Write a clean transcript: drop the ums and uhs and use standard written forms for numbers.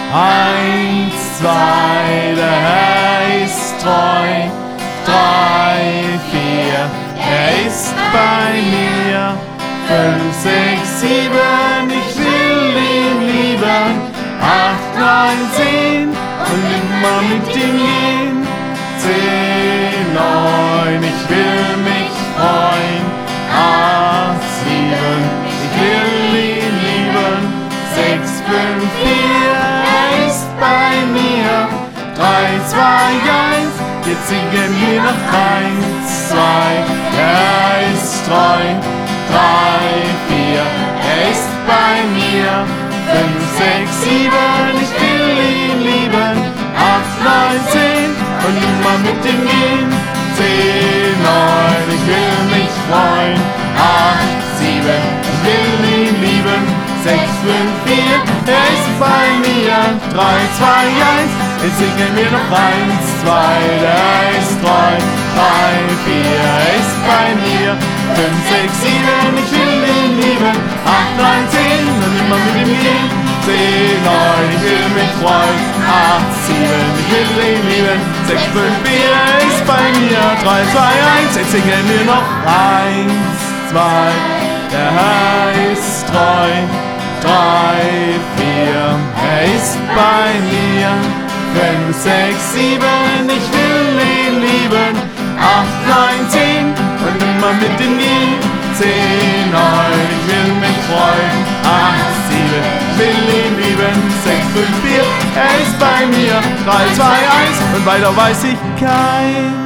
1, 2, der Herr ist treu. 3, 4, er ist bei mir. 5, 6, 7, ich will ihn lieben. 8, 9, 10 und immer mit ihm gehen. 10, 9, ich will mich freuen. 8, 7, ich will ihn lieben. 6, 5, 4, er ist bei mir. 3, 2, 1, jetzt singen wir noch 1, 2, er ist treu. 3, 4, er ist bei mir. 5, 6, 7, ich will ihn lieben. 8, 9, 10 und immer mit ihm gehen. 10, 9, ich will mich freuen. 8, 7, ich will ihn lieben. 6, 5, 4, er ist bei mir. 3, 2, 1, jetzt singen wir noch 1, 2, der ist treu. 3, 4, er ist bei mir. 5, 6, 7, ich will ihn lieben. 8, 9, 10 und immer mit ihm gehen. 10, 9, ich will mich freuen. 8, 7, ich will ihn lieben. 6, 5, 4, er ist bei mir. 3, 2, 1, jetzt singen wir noch 1, 2, der Herr ist treu. 3, 4, er ist bei mir. 5, 6, 7, ich will ihn lieben. 8, 9, 10 und immer mit ihm gehen. 10, 9, ich will mich freuen. 8, 7, ich will ihn lieben. 6, 5, 4, er ist bei mir. 3, 2, 1 und weiter weiß ich kein.